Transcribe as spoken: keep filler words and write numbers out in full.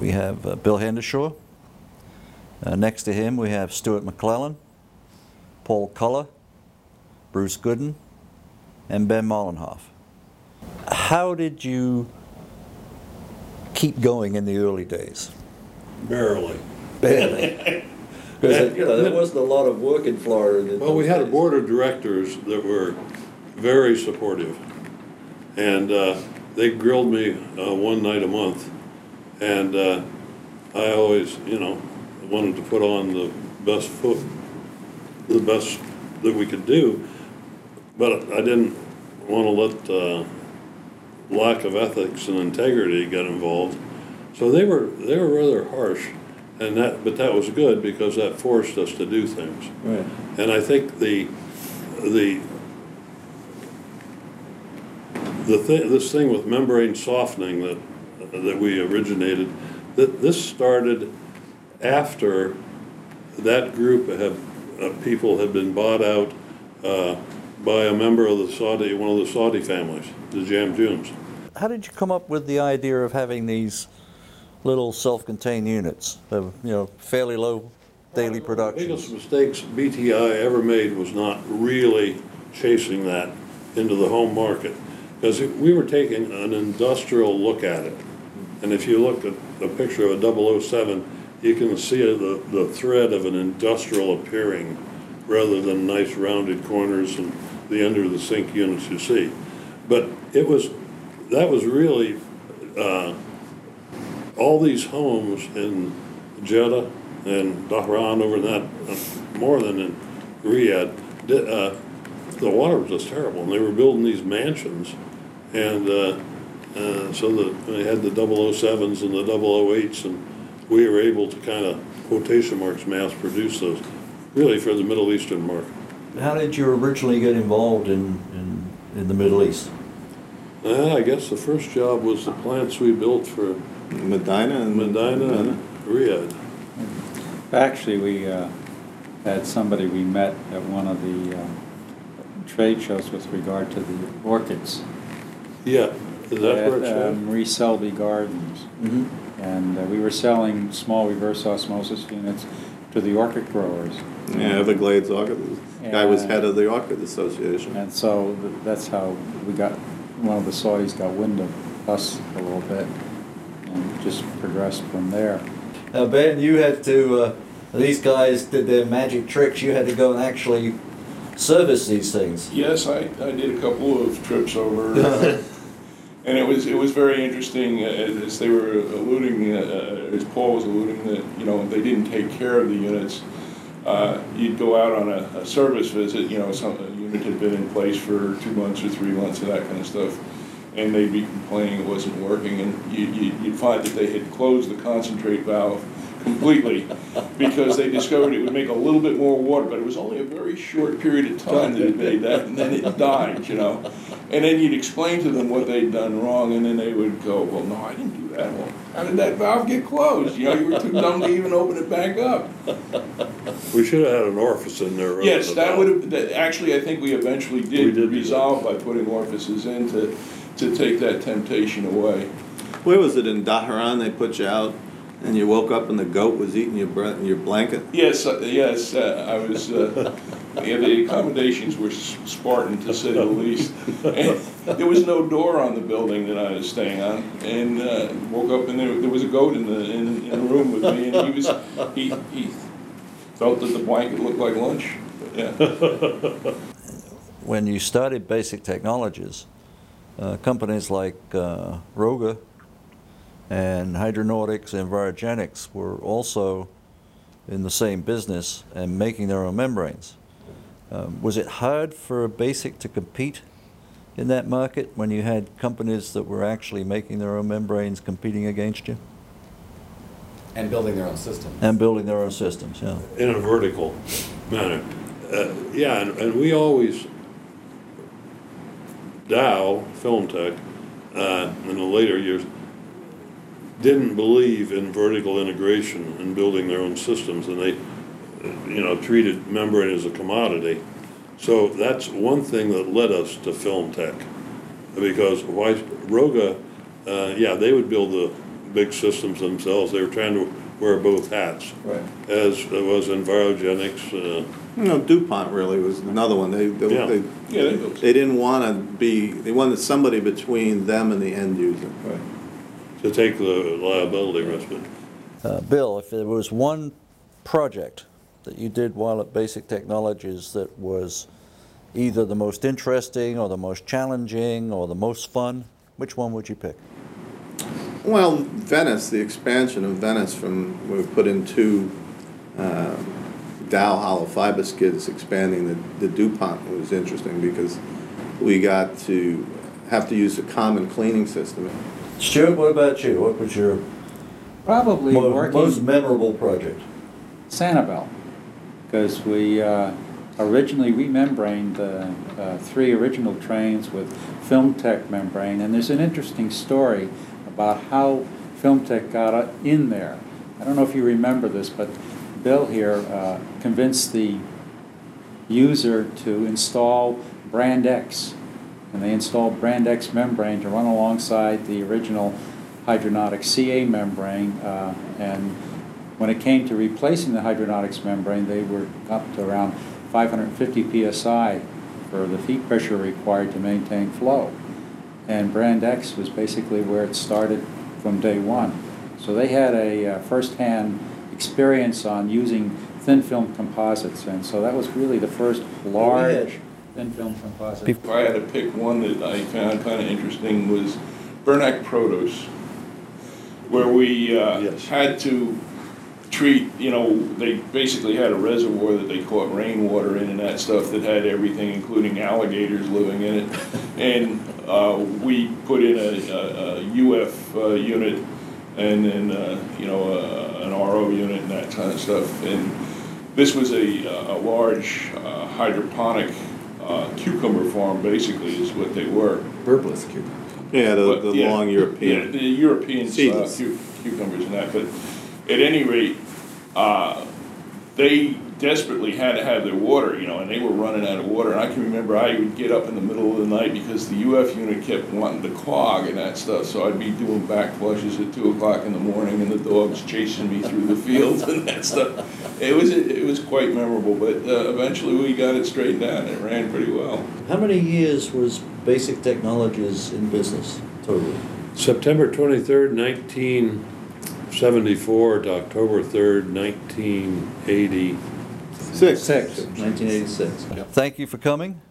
we have uh, Bill Hendershaw. Uh, next to him we have Stuart McClellan, Paul Culler, Bruce Gooden, and Ben Mollenhoff. How did you keep going in the early days? Barely. Barely. Because you know, there wasn't a lot of work in Florida. Well, we had a board of directors that were very supportive, and uh, they grilled me uh, one night a month, and uh, I always, you know, wanted to put on the best foot, the best that we could do, but I didn't want to let uh, lack of ethics and integrity get involved. So they were they were rather harsh. And that, but that was good because that forced us to do things. Right. And I think the the the thing, this thing with membrane softening that that we originated, that this started after that group had uh, people had been bought out uh, by a member of the Saudi, one of the Saudi families, the Jamjuns. How did you come up with the idea of having these little self-contained units of, you know, fairly low daily production? The biggest mistakes B T I ever made was not really chasing that into the home market, because we were taking an industrial look at it. And if you look at a picture of a double oh seven, you can see the, the thread of an industrial appearing rather than nice rounded corners and the under the sink units you see. But it was, that was really, uh, all these homes in Jeddah and Dhahran over that, uh, more than in Riyadh, did, uh, the water was just terrible. And they were building these mansions. And uh, uh, so the, they had the double oh sevens and the double oh eights, and we were able to kind of, quotation marks, mass produce those, really for the Middle Eastern market. How did you originally get involved in, in, in the Middle East? Uh, I guess the first job was the plants we built for Medina and Medina and Riyadh. Actually, we uh, had somebody we met at one of the uh, trade shows with regard to the orchids. Yeah, is that where it's at at? um, Marie Selby Gardens. Mm-hmm. And uh, we were selling small reverse osmosis units to the orchid growers. Yeah, Everglades Orchid. The guy was And- head of the Orchid Association. And so th- that's how we got, one of the Saudis got wind of us a little bit and just progressed from there. Now, Ben, you had to, uh, these guys did their magic tricks. You had to go and actually service these things. Yes, I, I did a couple of trips over, uh, and it was it was very interesting uh, as they were alluding, uh, as Paul was alluding, that you know they didn't take care of the units. Uh, you'd go out on a, a service visit, you know, some a unit had been in place for two months or three months and that kind of stuff, and they'd be complaining it wasn't working, and you, you, you'd find that they had closed the concentrate valve completely because they discovered it would make a little bit more water, but it was only a very short period of time that it made that, and then it died, you know. And then you'd explain to them what they'd done wrong, and then they would go, well, no, I didn't do that. Well, how did that valve get closed? You know, you were too dumb to even open it back up. We should have had an orifice in there. rather Yes, than that a would valve. have, that- actually, I think we eventually We did did do resolve by putting orifices in to, to take that temptation away. Where was it, in Dhahran they put you out and you woke up and the goat was eating your bre- your blanket? Yes, uh, yes, uh, I was, uh, yeah, the accommodations were s- Spartan, to say the least. And there was no door on the building that I was staying on, and uh, woke up and there, there was a goat in the, in, in the room with me, and he was, he, he felt that the blanket looked like lunch, but yeah. When you started Basic Technologies, uh, companies like uh, Roga and Hydronautics and Virogenics were also in the same business and making their own membranes. Um, was it hard for Basic to compete in that market when you had companies that were actually making their own membranes competing against you? And building their own system. And building their own systems, yeah. In a vertical manner. Uh, yeah, and, and we always, Dow, Film Tech, uh, in the later years, didn't believe in vertical integration and building their own systems, and they, you know, treated membrane as a commodity. So that's one thing that led us to Film Tech, because why, Roga, uh, yeah, they would build the big systems themselves. They were trying to wear both hats, Right. as it was Envirogenics. Uh, You know, DuPont really was another one. They, they, Yeah. they, Yeah, they built. they didn't want to be, they wanted somebody between them and the end user. Right. to take the liability risk. But Uh, Bill, if there was one project that you did while at Basic Technologies that was either the most interesting or the most challenging or the most fun, which one would you pick? Well, Venice, the expansion of Venice from, we put in two um, Dow hollow fiber skids expanding the, the DuPont was interesting because we got to have to use a common cleaning system. Stuart, what about you? What was your Probably mo- working. most memorable project? Sanibel, because we uh, originally remembraned the uh, three original trains with FilmTech membrane, and there's an interesting story about how FilmTech got uh, in there. I don't know if you remember this, but Bill here uh, convinced the user to install Brand X, and they installed Brand X membrane to run alongside the original Hydronautic C A membrane, uh, and when it came to replacing the Hydronautics membrane, they were up to around five hundred fifty P S I for the feed pressure required to maintain flow. And Brand X was basically where it started from day one. So they had a uh, first-hand experience on using thin film composites, and so that was really the first large thin film composite. If I had to pick one that I found kind of interesting was Bernac Protos, where we uh, Yes. had to treat, you know, they basically had a reservoir that they caught rainwater in and that stuff that had everything, including alligators living in it. And uh, we put in a, a, a U F uh, unit and then, uh, you know, a, an R O unit and that kind of stuff. And this was a, a large uh, hydroponic uh, cucumber farm, basically, is what they were. Herbless cucumber. Yeah, the, But, the yeah, long Yeah, European. the European style Seedless. cu- cucumbers and that, but at any rate, uh, they desperately had to have their water, you know, and they were running out of water. And I can remember I would get up in the middle of the night because the U F unit kept wanting to clog and that stuff, so I'd be doing back flushes at two o'clock in the morning and the dogs chasing me through the fields and that stuff. It was, it was quite memorable, but uh, eventually we got it straightened out and it ran pretty well. How many years was Basic Technologies in business totally? September twenty-third, nineteen seventy-four to October third, nineteen eighty. Six. Six. nineteen eighty-six. Thank you for coming.